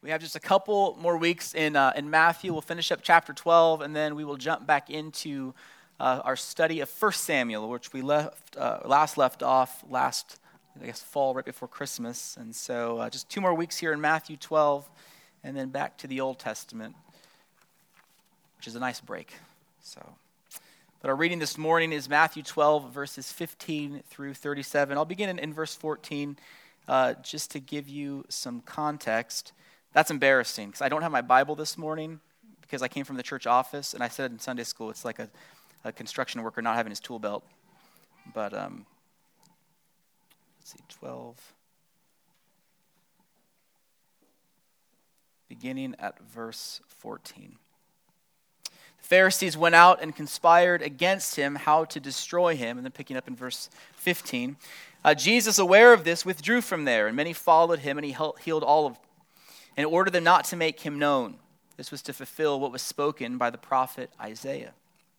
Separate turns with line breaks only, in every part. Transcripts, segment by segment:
We have just a couple more weeks in Matthew. We'll finish up chapter 12, and then we will jump back into our study of 1 Samuel, which we left off last fall, right before Christmas. And so just 2 more weeks here in Matthew 12, and then back to the Old Testament, which is a nice break. But our reading this morning is Matthew 12, verses 15 through 37. I'll begin in verse 14, just to give you some context. That's embarrassing, because I don't have my Bible this morning, because I came from the church office, and I said in Sunday school, it's like a construction worker not having his tool belt. But, let's see, 12. Beginning at verse 14. The Pharisees went out and conspired against him how to destroy him. And then picking up in verse 15. Jesus, aware of this, withdrew from there, and many followed him, and he healed all of them, and ordered them not to make him known. This was to fulfill what was spoken by the prophet Isaiah.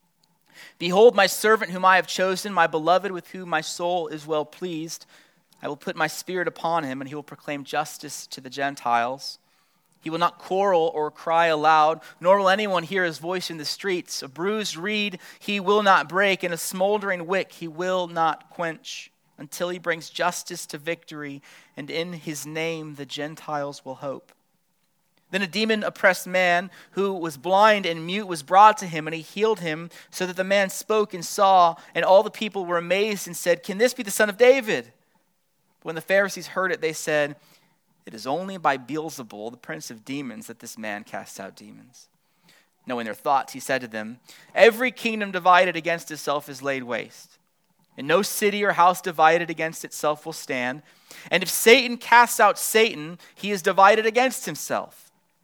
Behold, my servant whom I have chosen, my beloved with whom my soul is well pleased. I will put my spirit upon him, and he will proclaim justice to the Gentiles. He will not quarrel or cry aloud, nor will anyone hear his voice in the streets. A bruised reed he will not break, and a smoldering wick he will not quench, until he brings justice to victory, and in his name the Gentiles will hope. Then a demon-oppressed man who was blind and mute was brought to him, and he healed him, so that the man spoke and saw, and all the people were amazed and said, "Can this be the son of David?" When the Pharisees heard it, they said, "It is only by Beelzebul, the prince of demons, that this man casts out demons." Knowing their thoughts, he said to them, "Every kingdom divided against itself is laid waste, and no city or house divided against itself will stand. And if Satan casts out Satan, he is divided against himself.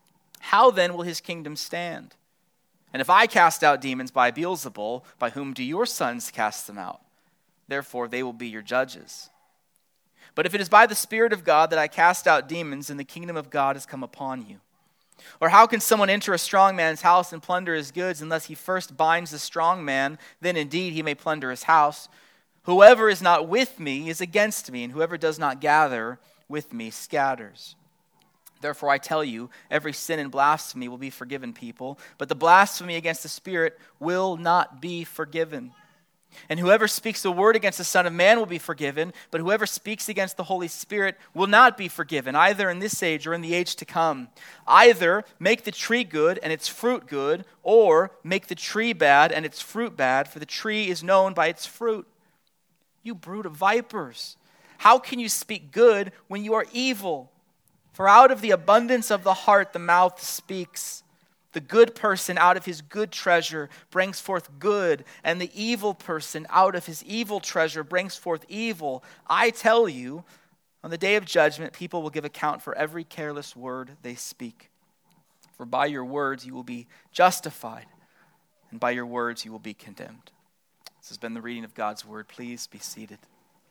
How then will his kingdom stand? And if I cast out demons by Beelzebul, by whom do your sons cast them out? Therefore they will be your judges. But if it is by the Spirit of God that I cast out demons, then the kingdom of God has come upon you. Or how can someone enter a strong man's house and plunder his goods unless he first binds the strong man? Then indeed he may plunder his house. Whoever is not with me is against me, and whoever does not gather with me scatters. Therefore I tell you, every sin and blasphemy will be forgiven people, but the blasphemy against the Spirit will not be forgiven. And whoever speaks a word against the Son of Man will be forgiven, but whoever speaks against the Holy Spirit will not be forgiven, either in this age or in the age to come. Either make the tree good and its fruit good, or make the tree bad and its fruit bad, for the tree is known by its fruit. You brood of vipers, how can you speak good when you are evil? For out of the abundance of the heart the mouth speaks. The good person out of his good treasure brings forth good, and the evil person out of his evil treasure brings forth evil. I tell you, on the day of judgment, people will give account for every careless word they speak. For by your words you will be justified, and by your words you will be condemned. This has been the reading of God's word. Please be seated.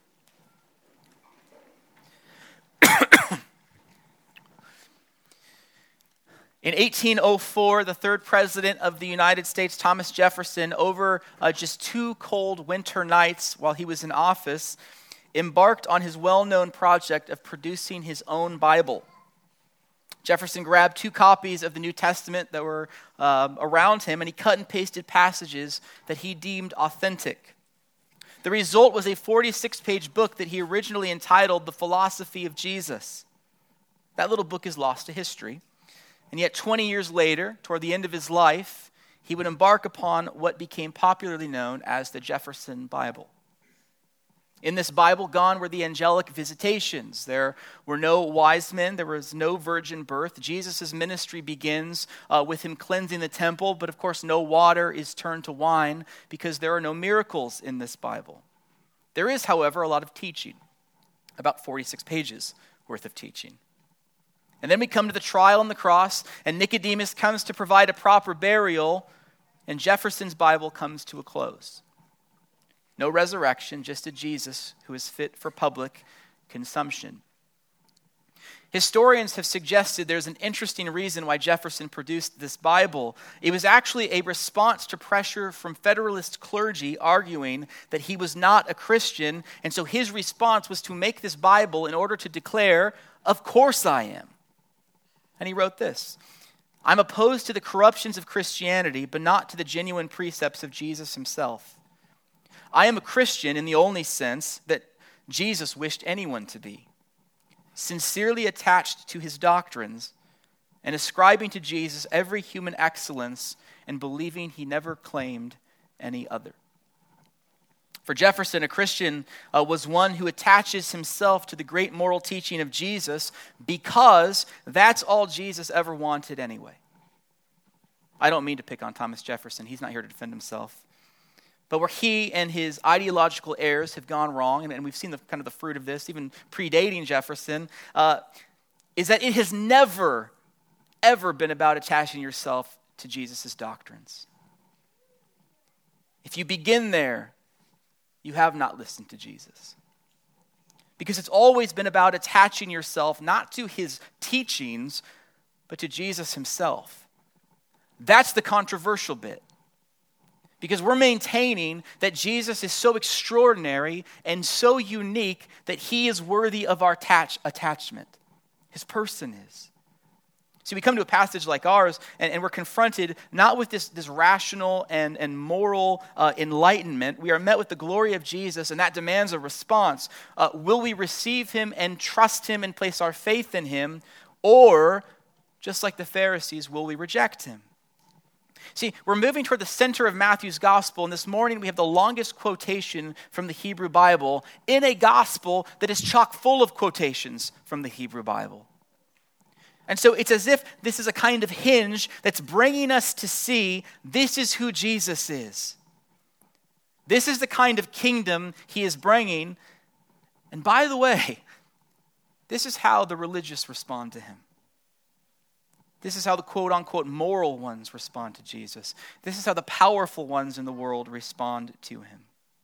In 1804, the third president of the United States, Thomas Jefferson, over just 2 cold winter nights while he was in office, embarked on his well-known project of producing his own Bible. Jefferson grabbed 2 copies of the New Testament that were around him, and he cut and pasted passages that he deemed authentic. The result was a 46-page book that he originally entitled The Philosophy of Jesus. That little book is lost to history. And yet 20 years later, toward the end of his life, he would embark upon what became popularly known as the Jefferson Bible. In this Bible, gone were the angelic visitations. There were no wise men. There was no virgin birth. Jesus' ministry begins with him cleansing the temple, but of course no water is turned to wine because there are no miracles in this Bible. There is, however, a lot of teaching, about 46 pages worth of teaching. And then we come to the trial on the cross, and Nicodemus comes to provide a proper burial, and Jefferson's Bible comes to a close. No resurrection, just a Jesus who is fit for public consumption. Historians have suggested there's an interesting reason why Jefferson produced this Bible. It was actually a response to pressure from Federalist clergy arguing that he was not a Christian, and so his response was to make this Bible in order to declare, "Of course I am." And he wrote this: I'm opposed to the corruptions of Christianity, but not to the genuine precepts of Jesus himself. I am a Christian in the only sense that Jesus wished anyone to be, sincerely attached to his doctrines and ascribing to Jesus every human excellence and believing he never claimed any other. For Jefferson, a Christian was one who attaches himself to the great moral teaching of Jesus because that's all Jesus ever wanted anyway. I don't mean to pick on Thomas Jefferson. He's not here to defend himself. But where he and his ideological errors have gone wrong, and we've seen the fruit of this, even predating Jefferson, is that it has never, ever been about attaching yourself to Jesus' doctrines. If you begin there, you have not listened to Jesus. Because it's always been about attaching yourself not to his teachings, but to Jesus himself. That's the controversial bit. Because we're maintaining that Jesus is so extraordinary and so unique that he is worthy of our attachment. His person is. See, we come to a passage like ours, and we're confronted not with this rational and moral enlightenment. We are met with the glory of Jesus, and that demands a response. Will we receive him and trust him and place our faith in him? Or, just like the Pharisees, will we reject him? See, we're moving toward the center of Matthew's gospel, and this morning we have the longest quotation from the Hebrew Bible in a gospel that is chock full of quotations from the Hebrew Bible. And so it's as if this is a kind of hinge that's bringing us to see this is who Jesus is. This is the kind of kingdom he is bringing. And by the way, this is how the religious respond to him. This is how the quote-unquote moral ones respond to Jesus. This is how the powerful ones in the world respond to him.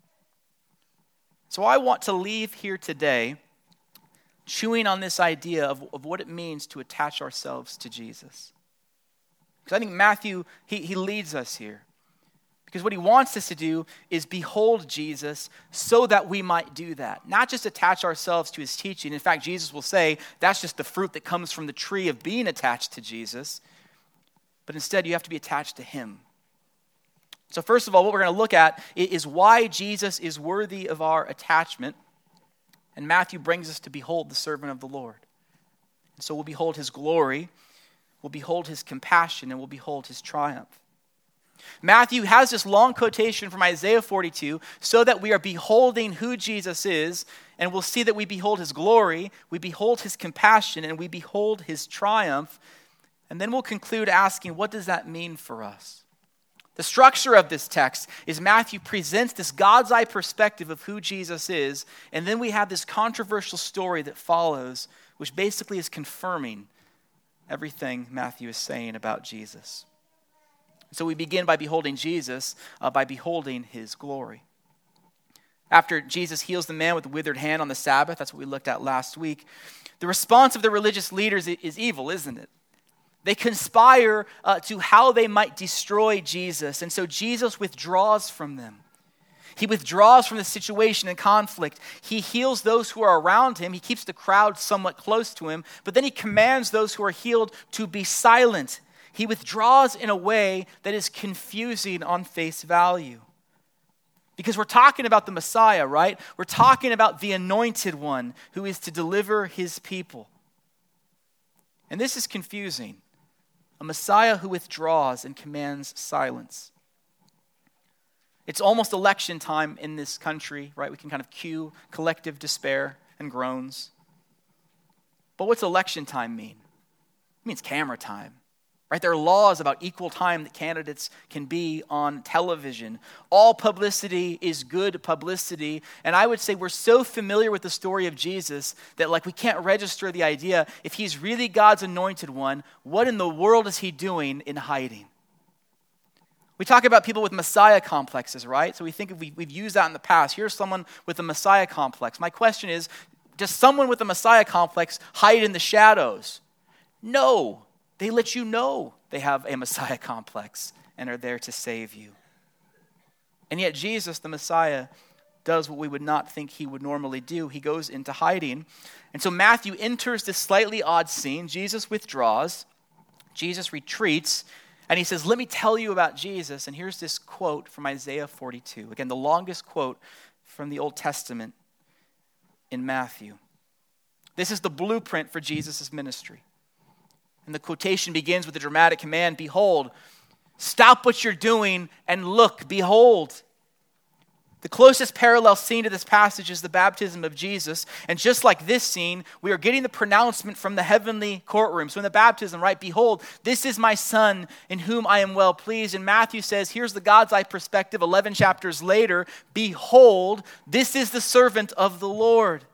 So I want to leave here today chewing on this idea of what it means to attach ourselves to Jesus. Because I think Matthew, he leads us here. Because what he wants us to do is behold Jesus so that we might do that. Not just attach ourselves to his teaching. In fact, Jesus will say that's just the fruit that comes from the tree of being attached to Jesus. But instead, you have to be attached to him. So first of all, what we're going to look at is why Jesus is worthy of our attachment. And Matthew brings us to behold the servant of the Lord. And so we'll behold his glory, we'll behold his compassion, and we'll behold his triumph. Matthew has this long quotation from Isaiah 42 so that we are beholding who Jesus is, and we'll see that we behold his glory, we behold his compassion, and we behold his triumph. And then we'll conclude asking, what does that mean for us? The structure of this text is Matthew presents this God's eye perspective of who Jesus is, and then we have this controversial story that follows, which basically is confirming everything Matthew is saying about Jesus. So we begin by beholding Jesus, by beholding his glory. After Jesus heals the man with the withered hand on the Sabbath, that's what we looked at last week, the response of the religious leaders is evil, isn't it? They conspire to how they might destroy Jesus. And so Jesus withdraws from them. He withdraws from the situation and conflict. He heals those who are around him. He keeps the crowd somewhat close to him. But then he commands those who are healed to be silent. He withdraws in a way that is confusing on face value. Because we're talking about the Messiah, right? We're talking about the anointed one who is to deliver his people. And this is confusing. A Messiah who withdraws and commands silence. It's almost election time in this country, right? We can kind of cue collective despair and groans. But what's election time mean? It means camera time, right? There are laws about equal time that candidates can be on television. All publicity is good publicity. And I would say we're so familiar with the story of Jesus that we can't register the idea, if he's really God's anointed one, what in the world is he doing in hiding? We talk about people with Messiah complexes, right? So we think we've used that in the past. Here's someone with a Messiah complex. My question is, does someone with a Messiah complex hide in the shadows? No. They let you know they have a Messiah complex and are there to save you. And yet Jesus, the Messiah, does what we would not think he would normally do. He goes into hiding. And so Matthew enters this slightly odd scene. Jesus withdraws. Jesus retreats. And he says, let me tell you about Jesus. And here's this quote from Isaiah 42. Again, the longest quote from the Old Testament in Matthew. This is the blueprint for Jesus' ministry. And the quotation begins with a dramatic command, behold, stop what you're doing and look, behold. The closest parallel scene to this passage is the baptism of Jesus. And just like this scene, we are getting the pronouncement from the heavenly courtroom. So in the baptism, right, behold, this is my son in whom I am well pleased. And Matthew says, here's the God's eye perspective 11 chapters later. Behold, this is the servant of the Lord.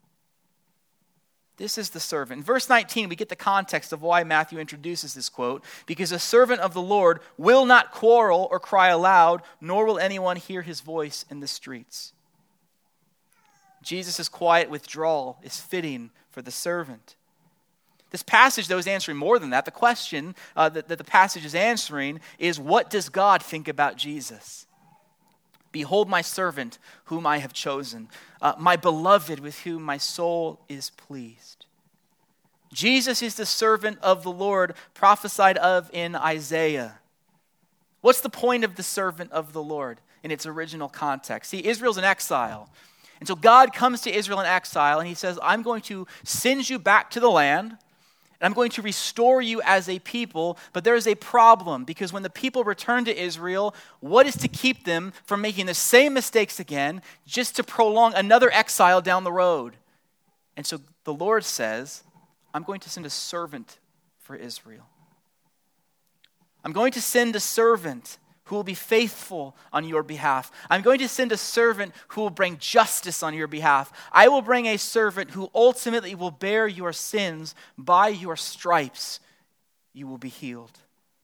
This is the servant. In verse 19, we get the context of why Matthew introduces this quote. Because a servant of the Lord will not quarrel or cry aloud, nor will anyone hear his voice in the streets. Jesus' quiet withdrawal is fitting for the servant. This passage, though, is answering more than that. The question that the passage is answering is, what does God think about Jesus? Behold my servant whom I have chosen, my beloved with whom my soul is pleased. Jesus is the servant of the Lord prophesied of in Isaiah. What's the point of the servant of the Lord in its original context? See, Israel's in exile. And so God comes to Israel in exile and he says, I'm going to send you back to the land. And I'm going to restore you as a people, but there is a problem because when the people return to Israel, what is to keep them from making the same mistakes again, just to prolong another exile down the road? And so the Lord says, I'm going to send a servant for Israel. I'm going to send a servant who will be faithful on your behalf. I'm going to send a servant who will bring justice on your behalf. I will bring a servant who ultimately will bear your sins. By your stripes, you will be healed.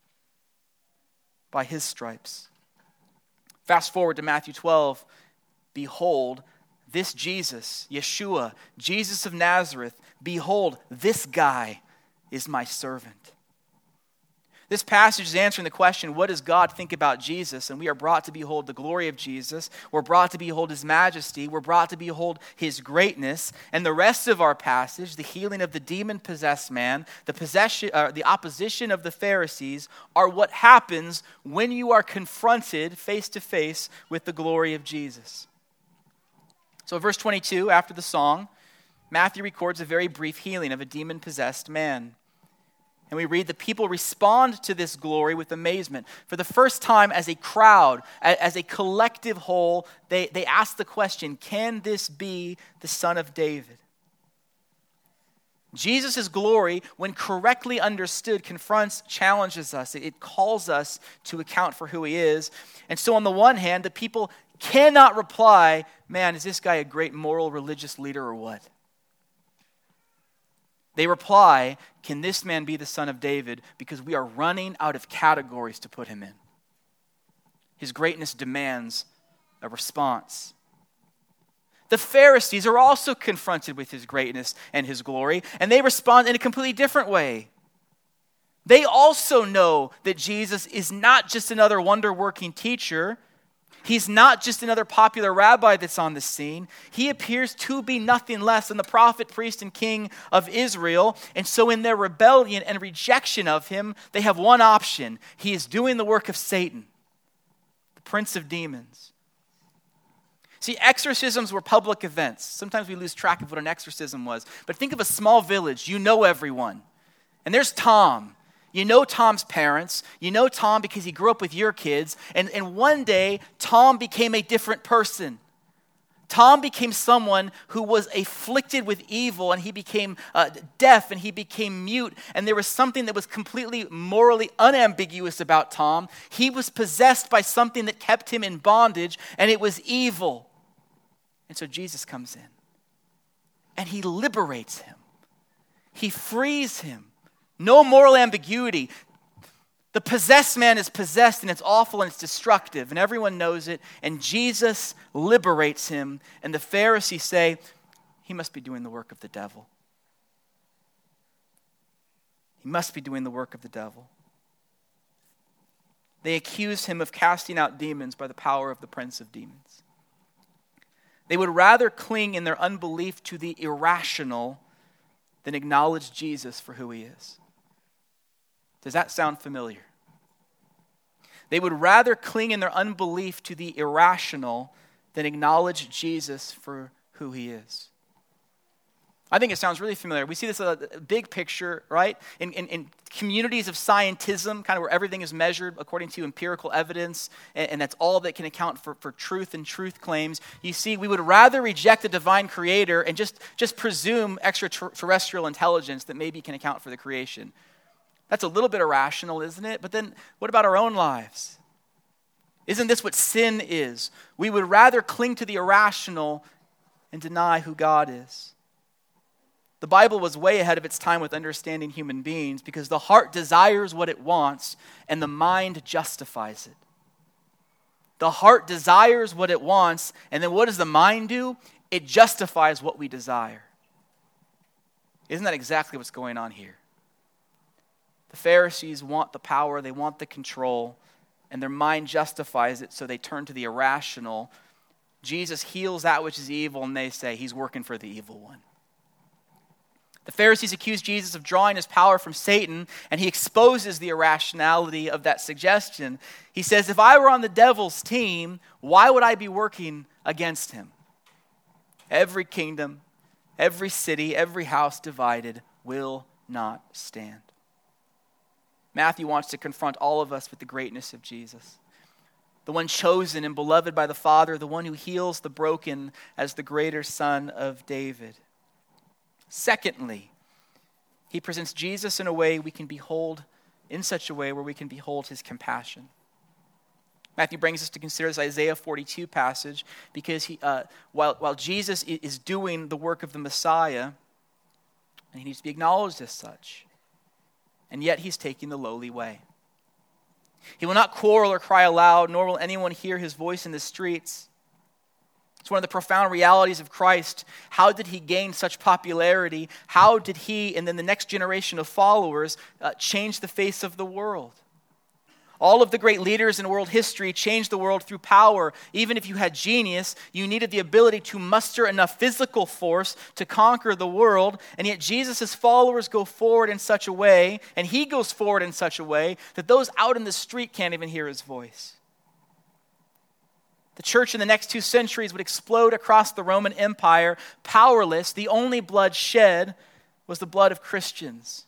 By his stripes. Fast forward to Matthew 12. Behold, this Jesus, Yeshua, Jesus of Nazareth, behold, this guy is my servant. This passage is answering the question, what does God think about Jesus? And we are brought to behold the glory of Jesus. We're brought to behold his majesty. We're brought to behold his greatness. And the rest of our passage, the healing of the demon-possessed man, the opposition of the Pharisees, are what happens when you are confronted face to face with the glory of Jesus. So verse 22, after the song, Matthew records a very brief healing of a demon-possessed man. And we read the people respond to this glory with amazement. For the first time as a crowd, as a collective whole, they ask the question, can this be the Son of David? Jesus' glory, when correctly understood, confronts, challenges us. It calls us to account for who he is. And so on the one hand, the people cannot reply, man, is this guy a great moral religious leader or what? They reply, can this man be the Son of David? Because we are running out of categories to put him in. His greatness demands a response. The Pharisees are also confronted with his greatness and his glory, and they respond in a completely different way. They also know that Jesus is not just another wonder-working teacher. He's not just another popular rabbi that's on the scene. He appears to be nothing less than the prophet, priest, and king of Israel. And so in their rebellion and rejection of him, they have one option. He is doing the work of Satan, the prince of demons. See, exorcisms were public events. Sometimes we lose track of what an exorcism was. But think of a small village. You know everyone. And there's Tom. You know Tom's parents. You know Tom because he grew up with your kids. And one day, Tom became a different person. Tom became someone who was afflicted with evil, and he became deaf, and he became mute. And there was something that was completely morally unambiguous about Tom. He was possessed by something that kept him in bondage, and it was evil. And so Jesus comes in, and he liberates him. He frees him. No moral ambiguity. The possessed man is possessed, and it's awful and it's destructive, and everyone knows it, and Jesus liberates him, and the Pharisees say, he must be doing the work of the devil. He must be doing the work of the devil. They accuse him of casting out demons by the power of the prince of demons. They would rather cling in their unbelief to the irrational than acknowledge Jesus for who he is. Does that sound familiar? They would rather cling in their unbelief to the irrational than acknowledge Jesus for who he is. I think it sounds really familiar. We see this big picture, right? In communities of scientism, kind of where everything is measured according to empirical evidence, and that's all that can account for truth and truth claims. You see, we would rather reject the divine creator and just presume extraterrestrial intelligence that maybe can account for the creation. That's a little bit irrational, isn't it? But then what about our own lives? Isn't this what sin is? We would rather cling to the irrational and deny who God is. The Bible was way ahead of its time with understanding human beings because the heart desires what it wants and the mind justifies it. The heart desires what it wants, and then what does the mind do? It justifies what we desire. Isn't that exactly what's going on here? The Pharisees want the power, they want the control, and their mind justifies it, so they turn to the irrational. Jesus heals that which is evil, and they say he's working for the evil one. The Pharisees accuse Jesus of drawing his power from Satan, and he exposes the irrationality of that suggestion. He says, if I were on the devil's team, why would I be working against him? Every kingdom, every city, every house divided will not stand. Matthew wants to confront all of us with the greatness of Jesus. The one chosen and beloved by the Father, the one who heals the broken as the greater Son of David. Secondly, he presents Jesus in a way we can behold, in such a way where we can behold his compassion. Matthew brings us to consider this Isaiah 42 passage because while Jesus is doing the work of the Messiah, and he needs to be acknowledged as such, and yet he's taking the lowly way. He will not quarrel or cry aloud, nor will anyone hear his voice in the streets. It's one of the profound realities of Christ. How did he gain such popularity? How did he, and then the next generation of followers, change the face of the world? All of the great leaders in world history changed the world through power. Even if you had genius, you needed the ability to muster enough physical force to conquer the world. And yet Jesus' followers go forward in such a way, and he goes forward in such a way, that those out in the street can't even hear his voice. The church in the next 2 centuries would explode across the Roman Empire, powerless. The only blood shed was the blood of Christians.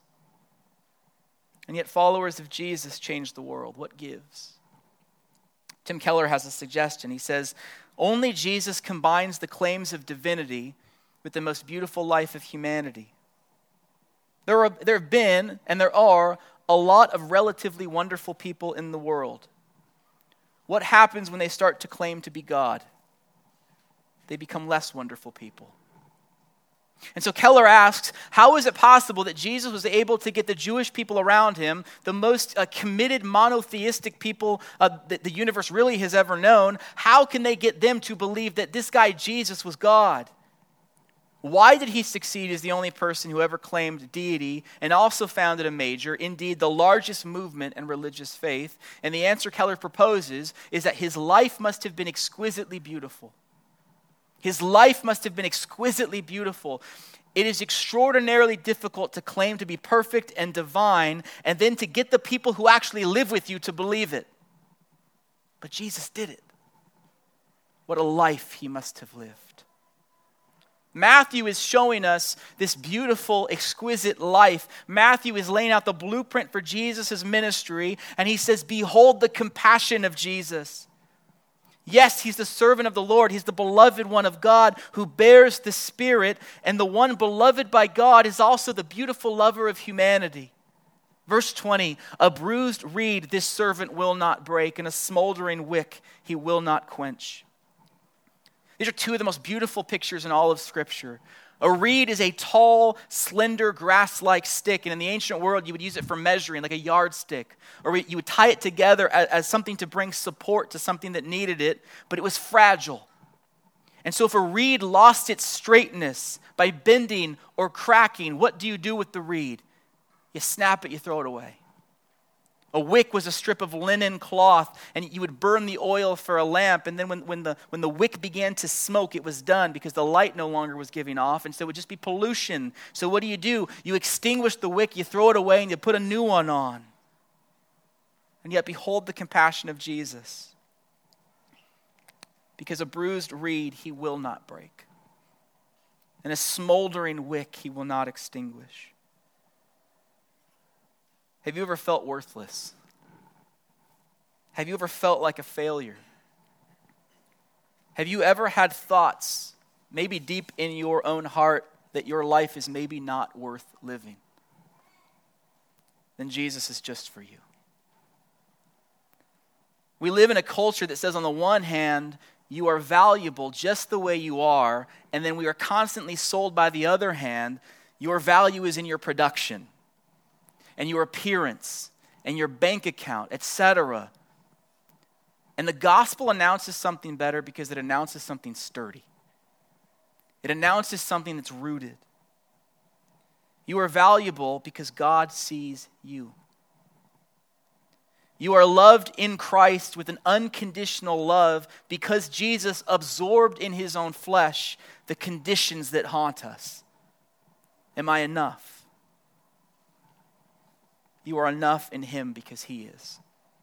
And yet followers of Jesus changed the world. What gives? Tim Keller has a suggestion. He says, only Jesus combines the claims of divinity with the most beautiful life of humanity. There have been, and there are, a lot of relatively wonderful people in the world. What happens when they start to claim to be God? They become less wonderful people. And so Keller asks, how is it possible that Jesus was able to get the Jewish people around him, the most committed monotheistic people that the universe really has ever known, how can they get them to believe that this guy Jesus was God? Why did he succeed as the only person who ever claimed deity and also founded a major, indeed the largest movement in religious faith? And the answer Keller proposes is that his life must have been exquisitely beautiful. His life must have been exquisitely beautiful. It is extraordinarily difficult to claim to be perfect and divine and then to get the people who actually live with you to believe it. But Jesus did it. What a life he must have lived. Matthew is showing us this beautiful, exquisite life. Matthew is laying out the blueprint for Jesus' ministry, and he says, behold the compassion of Jesus. Yes, he's the servant of the Lord. He's the beloved one of God who bears the Spirit, and the one beloved by God is also the beautiful lover of humanity. Verse 20, a bruised reed this servant will not break, and a smoldering wick he will not quench. These are 2 of the most beautiful pictures in all of Scripture. A reed is a tall, slender, grass-like stick, and in the ancient world, you would use it for measuring, like a yardstick. Or you would tie it together as something to bring support to something that needed it, but it was fragile. And so if a reed lost its straightness by bending or cracking, what do you do with the reed? You snap it, you throw it away. A wick was a strip of linen cloth, and you would burn the oil for a lamp, and then when the wick began to smoke, it was done because the light no longer was giving off, and so it would just be pollution. So what do? You extinguish the wick, you throw it away, and you put a new one on. And yet behold the compassion of Jesus. Because a bruised reed he will not break, and a smoldering wick he will not extinguish. Have you ever felt worthless? Have you ever felt like a failure? Have you ever had thoughts, maybe deep in your own heart, that your life is maybe not worth living? Then Jesus is just for you. We live in a culture that says on the one hand, you are valuable just the way you are, and then we are constantly sold by the other hand, your value is in your production, and your appearance, and your bank account, etc. And the gospel announces something better because it announces something sturdy. It announces something that's rooted. You are valuable because God sees you. You are loved in Christ with an unconditional love because Jesus absorbed in his own flesh the conditions that haunt us. Am I enough? You are enough in him because he is.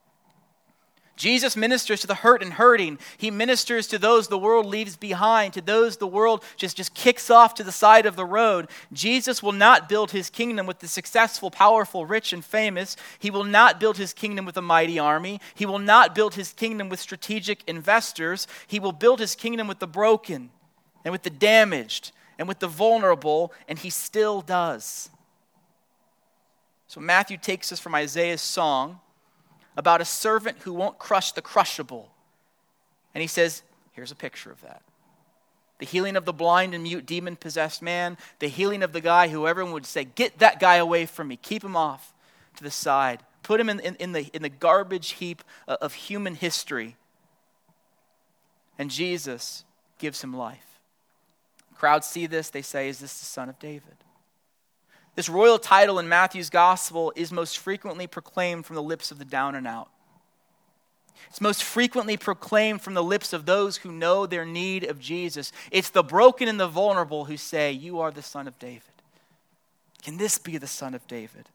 Jesus ministers to the hurt and hurting. He ministers to those the world leaves behind, to those the world just kicks off to the side of the road. Jesus will not build his kingdom with the successful, powerful, rich, and famous. He will not build his kingdom with a mighty army. He will not build his kingdom with strategic investors. He will build his kingdom with the broken and with the damaged and with the vulnerable, and he still does. So Matthew takes us from Isaiah's song about a servant who won't crush the crushable. And he says, here's a picture of that. The healing of the blind and mute demon-possessed man, the healing of the guy who everyone would say, get that guy away from me, keep him off to the side, put him in the garbage heap of human history. And Jesus gives him life. Crowds see this, they say, is this the Son of David? This royal title in Matthew's gospel is most frequently proclaimed from the lips of the down and out. It's most frequently proclaimed from the lips of those who know their need of Jesus. It's the broken and the vulnerable who say, you are the Son of David. Can this be the Son of David?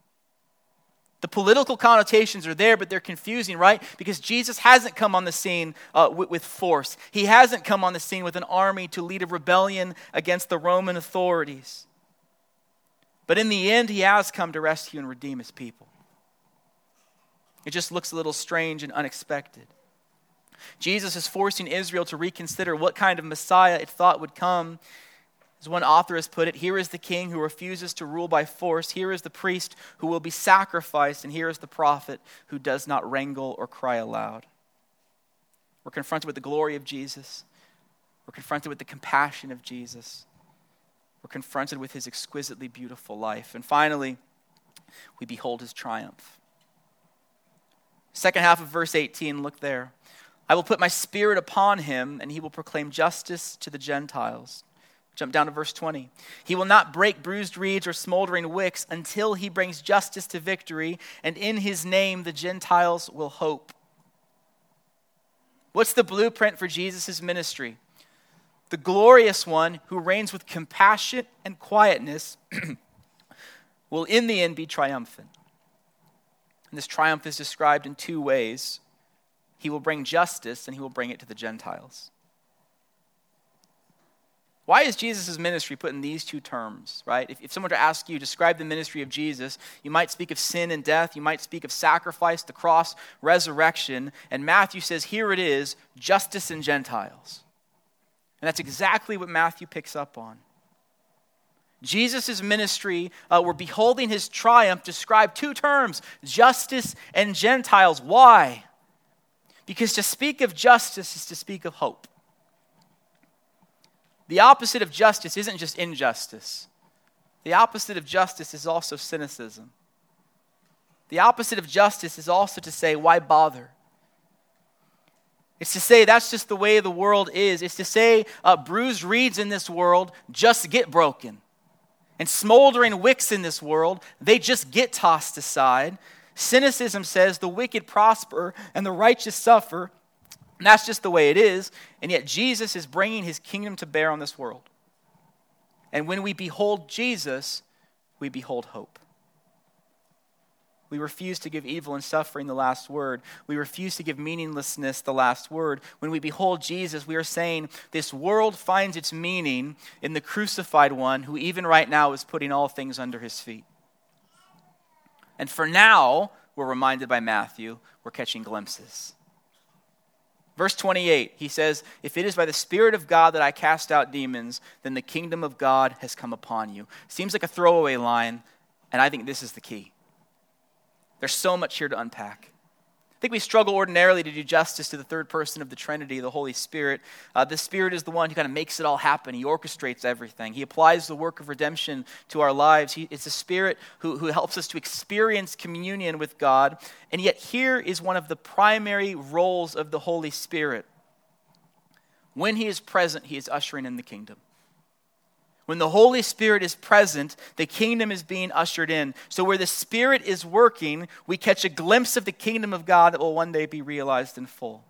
The political connotations are there, but they're confusing, right? Because Jesus hasn't come on the scene with force. He hasn't come on the scene with an army to lead a rebellion against the Roman authorities. But in the end, he has come to rescue and redeem his people. It just looks a little strange and unexpected. Jesus is forcing Israel to reconsider what kind of Messiah it thought would come. As one author has put it, here is the king who refuses to rule by force. Here is the priest who will be sacrificed. And here is the prophet who does not wrangle or cry aloud. We're confronted with the glory of Jesus. We're confronted with the compassion of Jesus. We're confronted with his exquisitely beautiful life. And finally, we behold his triumph. Second half of verse 18, look there. I will put my spirit upon him, and he will proclaim justice to the Gentiles. Jump down to verse 20. He will not break bruised reeds or smoldering wicks until he brings justice to victory, and in his name the Gentiles will hope. What's the blueprint for Jesus' ministry? The glorious one who reigns with compassion and quietness will in the end be triumphant. And this triumph is described in two ways. He will bring justice and he will bring it to the Gentiles. Why is Jesus' ministry put in these two terms, right? If someone were to ask you, describe the ministry of Jesus, you might speak of sin and death, you might speak of sacrifice, the cross, resurrection, and Matthew says, here it is, justice and Gentiles. And that's exactly what Matthew picks up on. Jesus' ministry, we're beholding his triumph, described two terms, justice and Gentiles. Why? Because to speak of justice is to speak of hope. The opposite of justice isn't just injustice. The opposite of justice is also cynicism. The opposite of justice is also to say, why bother? It's to say that's just the way the world is. It's to say bruised reeds in this world just get broken. And smoldering wicks in this world, they just get tossed aside. Cynicism says the wicked prosper and the righteous suffer, and that's just the way it is, and yet Jesus is bringing his kingdom to bear on this world. And when we behold Jesus, we behold hope. We refuse to give evil and suffering the last word. We refuse to give meaninglessness the last word. When we behold Jesus, we are saying this world finds its meaning in the crucified one who even right now is putting all things under his feet. And for now, we're reminded by Matthew, we're catching glimpses. Verse 28, he says, if it is by the Spirit of God that I cast out demons, then the kingdom of God has come upon you. Seems like a throwaway line, and I think this is the key. There's so much here to unpack. I think we struggle ordinarily to do justice to the third person of the Trinity, the Holy Spirit. The Spirit is the one who kind of makes it all happen. He orchestrates everything. He applies the work of redemption to our lives. It's the Spirit who helps us to experience communion with God. And yet here is one of the primary roles of the Holy Spirit. When he is present, he is ushering in the kingdom. When the Holy Spirit is present, the kingdom is being ushered in. So where the Spirit is working, we catch a glimpse of the kingdom of God that will one day be realized in full.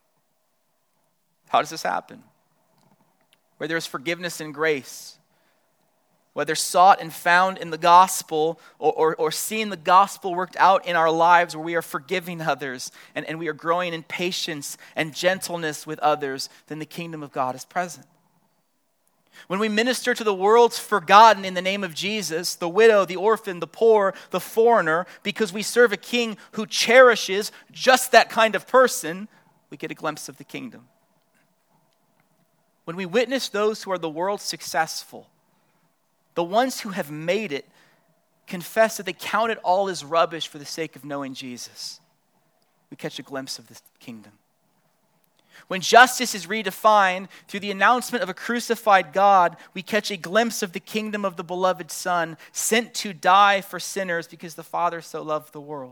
How does this happen? Where there's forgiveness and grace, whether sought and found in the gospel or seeing the gospel worked out in our lives where we are forgiving others and we are growing in patience and gentleness with others, then the kingdom of God is present. When we minister to the world's forgotten in the name of Jesus, the widow, the orphan, the poor, the foreigner, because we serve a king who cherishes just that kind of person, we get a glimpse of the kingdom. When we witness those who are the world's successful, the ones who have made it, confess that they count it all as rubbish for the sake of knowing Jesus, we catch a glimpse of the kingdom. When justice is redefined through the announcement of a crucified God, we catch a glimpse of the kingdom of the beloved Son, sent to die for sinners because the Father so loved the world.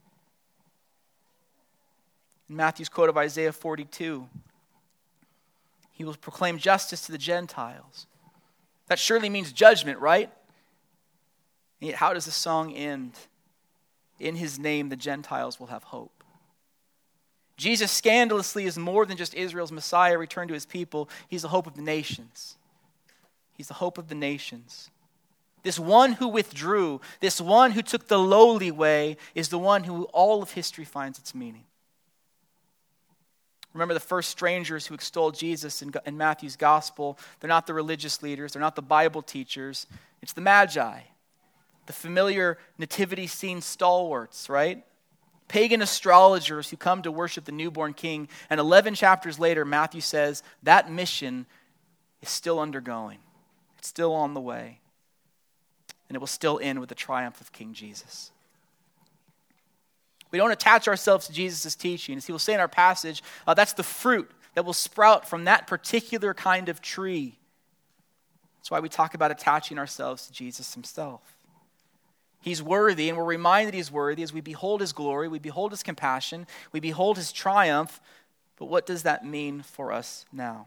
In Matthew's quote of Isaiah 42, he will proclaim justice to the Gentiles. That surely means judgment, right? And yet how does the song end? In his name the Gentiles will have hope. Jesus scandalously is more than just Israel's Messiah returned to his people. He's the hope of the nations. He's the hope of the nations. This one who withdrew, this one who took the lowly way, is the one who all of history finds its meaning. Remember the first strangers who extolled Jesus in Matthew's gospel. They're not the religious leaders. They're not the Bible teachers. It's the Magi, the familiar nativity scene stalwarts, right? Pagan astrologers who come to worship the newborn king. And 11 chapters later, Matthew says that mission is still undergoing. It's still on the way. And it will still end with the triumph of King Jesus. We don't attach ourselves to Jesus' teaching. As he will say in our passage, that's the fruit that will sprout from that particular kind of tree. That's why we talk about attaching ourselves to Jesus himself. He's worthy, and we're reminded he's worthy as we behold his glory, we behold his compassion, we behold his triumph. But what does that mean for us now?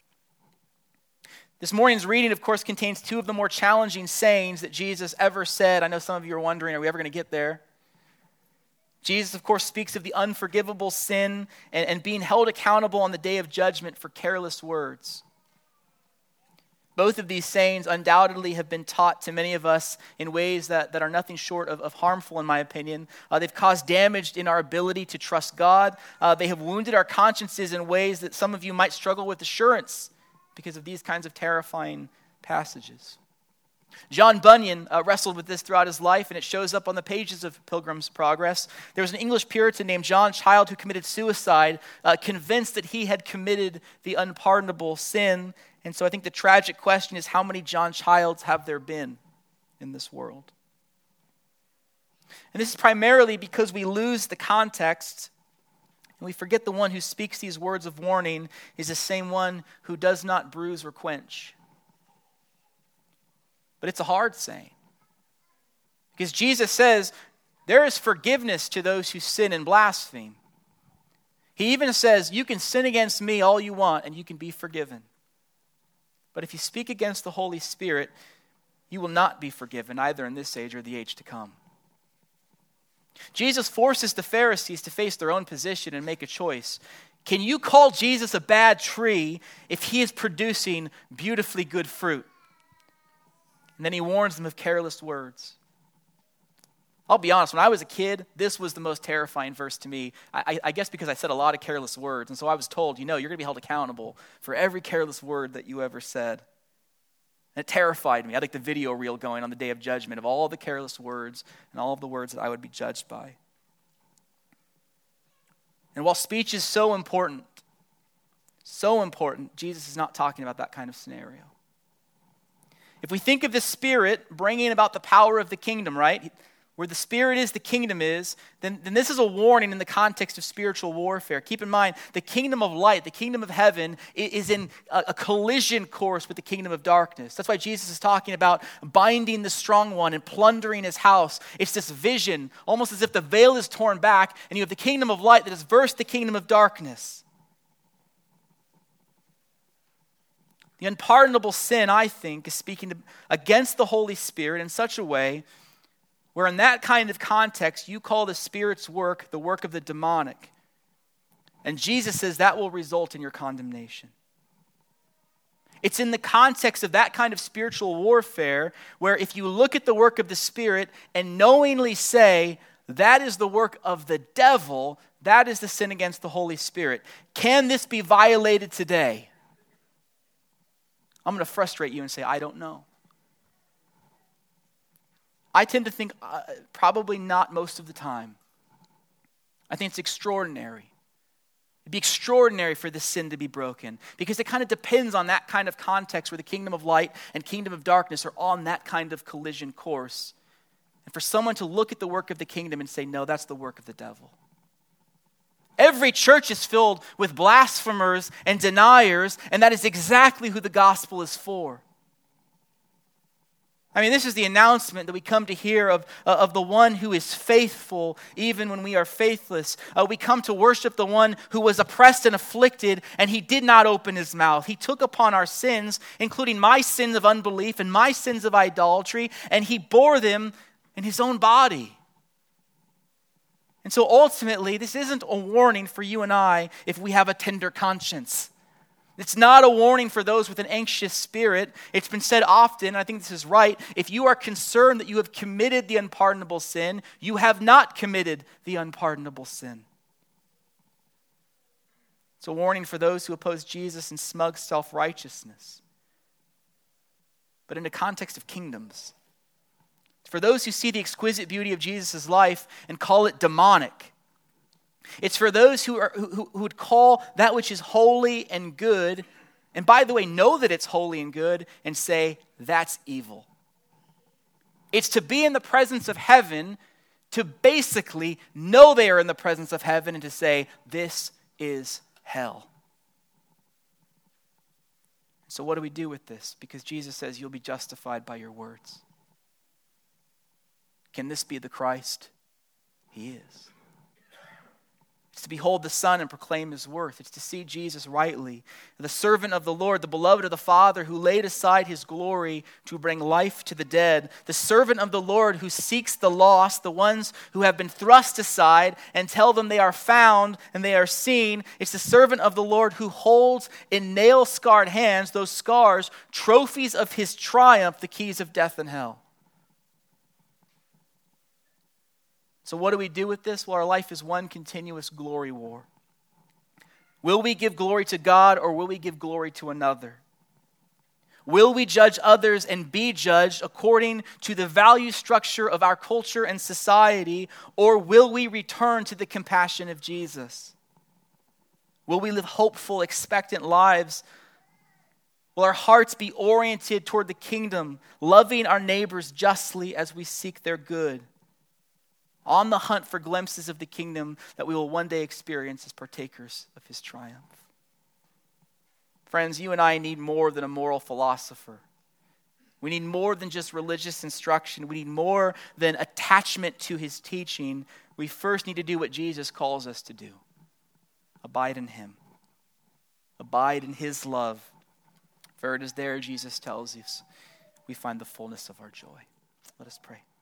This morning's reading, of course, contains two of the more challenging sayings that Jesus ever said. I know some of you are wondering, are we ever going to get there? Jesus, of course, speaks of the unforgivable sin and being held accountable on the day of judgment for careless words. Both of these sayings undoubtedly have been taught to many of us in ways that are nothing short of harmful, in my opinion. They've caused damage in our ability to trust God. They have wounded our consciences in ways that some of you might struggle with assurance because of these kinds of terrifying passages. John Bunyan wrestled with this throughout his life, and it shows up on the pages of Pilgrim's Progress. There was an English Puritan named John Child who committed suicide, convinced that he had committed the unpardonable sin. And so I think the tragic question is, how many John Childs have there been in this world? And this is primarily because we lose the context and we forget the one who speaks these words of warning is the same one who does not bruise or quench. But it's a hard saying. Because Jesus says, there is forgiveness to those who sin and blaspheme. He even says, you can sin against me all you want and you can be forgiven. But if you speak against the Holy Spirit, you will not be forgiven either in this age or the age to come. Jesus forces the Pharisees to face their own position and make a choice. Can you call Jesus a bad tree if he is producing beautifully good fruit? And then he warns them of careless words. I'll be honest, when I was a kid, this was the most terrifying verse to me. I guess because I said a lot of careless words. And so I was told, you're going to be held accountable for every careless word that you ever said. And it terrified me. I had like the video reel going on the day of judgment of all the careless words and all of the words that I would be judged by. And while speech is so important, Jesus is not talking about that kind of scenario. If we think of the Spirit bringing about the power of the kingdom, right? Where the Spirit is, the kingdom is, then this is a warning in the context of spiritual warfare. Keep in mind, the kingdom of light, the kingdom of heaven, is in a collision course with the kingdom of darkness. That's why Jesus is talking about binding the strong one and plundering his house. It's this vision, almost as if the veil is torn back, and you have the kingdom of light that has versed the kingdom of darkness. The unpardonable sin, I think, is speaking against the Holy Spirit in such a way where in that kind of context, you call the Spirit's work the work of the demonic. And Jesus says that will result in your condemnation. It's in the context of that kind of spiritual warfare where if you look at the work of the Spirit and knowingly say, that is the work of the devil, that is the sin against the Holy Spirit. Can this be violated today? I'm going to frustrate you and say, I don't know. I tend to think probably not most of the time. I think it's extraordinary. It'd be extraordinary for this sin to be broken because it kind of depends on that kind of context where the kingdom of light and kingdom of darkness are on that kind of collision course. And for someone to look at the work of the kingdom and say, no, that's the work of the devil. Every church is filled with blasphemers and deniers, and that is exactly who the gospel is for. I mean, this is the announcement that we come to hear of the one who is faithful even when we are faithless. We come to worship the one who was oppressed and afflicted, and he did not open his mouth. He took upon our sins, including my sins of unbelief and my sins of idolatry, and he bore them in his own body. And so ultimately, this isn't a warning for you and I if we have a tender conscience. It's not a warning for those with an anxious spirit. It's been said often, and I think this is right, if you are concerned that you have committed the unpardonable sin, you have not committed the unpardonable sin. It's a warning for those who oppose Jesus in smug self-righteousness. But in the context of kingdoms, for those who see the exquisite beauty of Jesus' life and call it demonic. It's for those who would call that which is holy and good, and by the way, know that it's holy and good, and say, that's evil. It's to be in the presence of heaven, to basically know they are in the presence of heaven, and to say, this is hell. So what do we do with this? Because Jesus says you'll be justified by your words. Can this be the Christ? He is. It's to behold the Son and proclaim his worth. It's to see Jesus rightly, the servant of the Lord, the beloved of the Father, who laid aside his glory to bring life to the dead, the servant of the Lord who seeks the lost, the ones who have been thrust aside, and tell them they are found and they are seen. It's the servant of the Lord who holds in nail-scarred hands, those scars, trophies of his triumph, the keys of death and hell. So what do we do with this? Well, our life is one continuous glory war. Will we give glory to God or will we give glory to another? Will we judge others and be judged according to the value structure of our culture and society, or will we return to the compassion of Jesus? Will we live hopeful, expectant lives? Will our hearts be oriented toward the kingdom, loving our neighbors justly as we seek their good? On the hunt for glimpses of the kingdom that we will one day experience as partakers of his triumph. Friends, you and I need more than a moral philosopher. We need more than just religious instruction. We need more than attachment to his teaching. We first need to do what Jesus calls us to do. Abide in him. Abide in his love. For it is there, Jesus tells us, we find the fullness of our joy. Let us pray.